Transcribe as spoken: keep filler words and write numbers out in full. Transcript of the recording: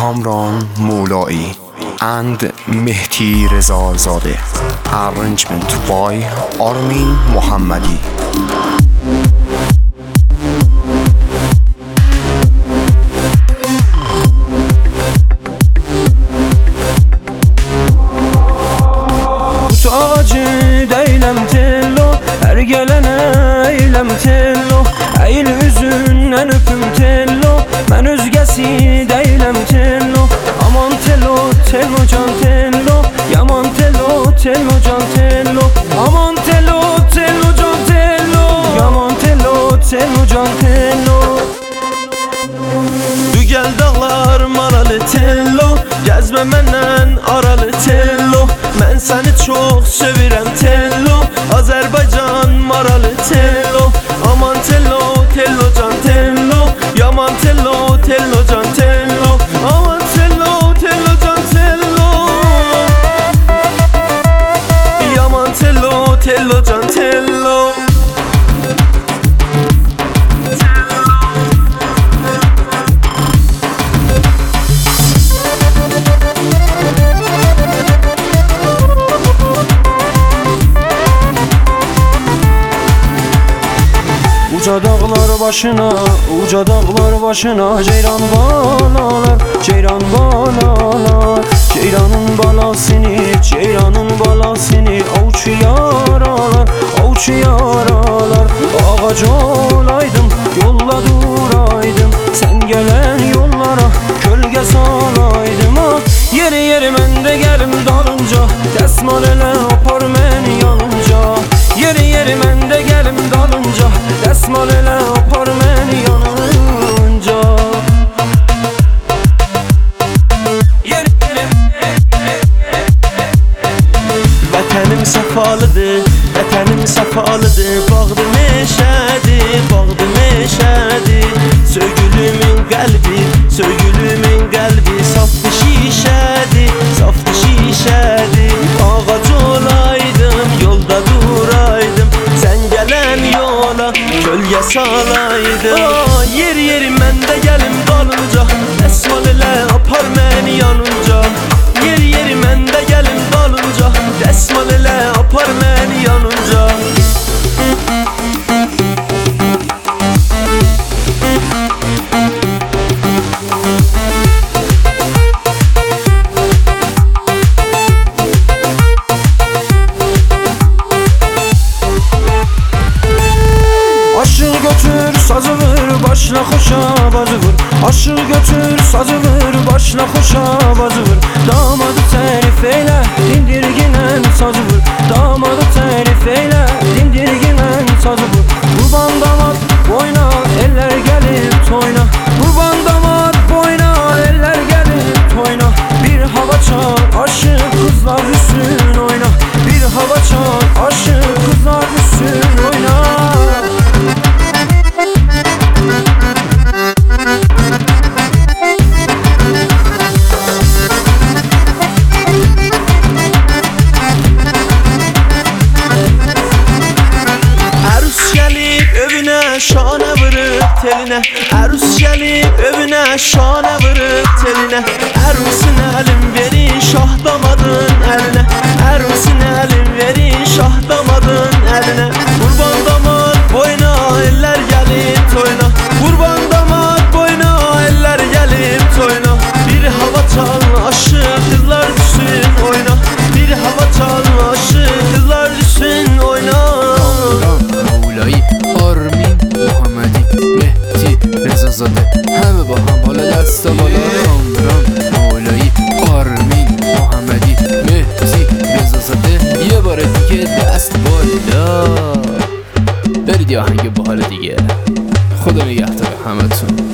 کامران مولایی and مهدی رضازاده. Arrangement by آرمین محمدی. Acı deylem tello, her gelene eylem tello. Eğil üzündən öpüm tello, mən özgəsi deylem tello. Aman tello, tello can tello, yaman tello, tello can tello. Aman tello, tello can tello, yaman tello, tello can tello. Dügəl dağlar maralı tello, gəzmə məndən aralı tello. Mən səni çox sevirəm tello, Azərbaycan maralı tello. Aman tello, tello can tello, yaman tello, tello can tello. Aman tello, tello can tello, yaman tello, tello can tello. Uca dağlar başına, uca dağlar başına Ceyran balalar, ceyran balalar. Ceyranın balasını, ceyranın balasını Avuç yaralar, avuç yaralar. Ağac olaydım, yolla duraydım. Sen gelen yollara kölge salaydım. Ah, yeri yeri mən də gəlim dalınca, dəsmal elə apar məni yanınca. Yeri yeri mən də gəlim dalınca, dəsmal elə apar məni yanınca. Yeri yeri Vətənim səfalıdır, vətənim səfalıdır. Bağdı meşədir, bağdı meşədir. Söygülümün qəlbi, söygülümün qəlbi Saftı şişədir, saftı şişədir. Ağac olaydım, yolda duraydım. Sen gelen yola kölge salaydım. Aa, yer yeri mən də gəlim dalınca, dəsmal elə apar məni yanınca. Yer yeri mən də gəlim dalınca, dəsmal elə apar məni yanınca. Aşığı götür sazı vur, başla xoşa bazı vur. Aşığı götür sazı vur, başla xoşa bazı vur. Damadı tərif eylə, dindirginən sazı vur. Damadı tərif eylə, dindirginən sazı vur. Qurban damad boyna, eller gəlib toyna. Qurban damad boyna, eller gəlib toyna. Bir hava çal, aşık kızlar üstün oyna. Bir hava çal, aşık kızlar üstün oyna. Şana vırıp teline, Ərus gəlib övünə şana vırıp teline. Ərusin əlim verin şah damadın əlinə, Ərusin əlim verin şah damadın əlinə. Qurban damad boyna, eller gəlib toyna. Qurban damad boyna, eller gəlib toyna. Bir hava çal, aşık kızlar düşsün oyna. Bir hava çal, aşık kızlar düşsün oyna. Mevla'yı Armin Muhammedi Mehdi Rezazade. Həmə baxam hala dəstə bala Kamran Mevla'yı Armin Muhammedi Mehdi Rezazade. یه بار دیگه دست بالا. برید یه آهنگ باحال دیگه. خدا نگهدار همتون.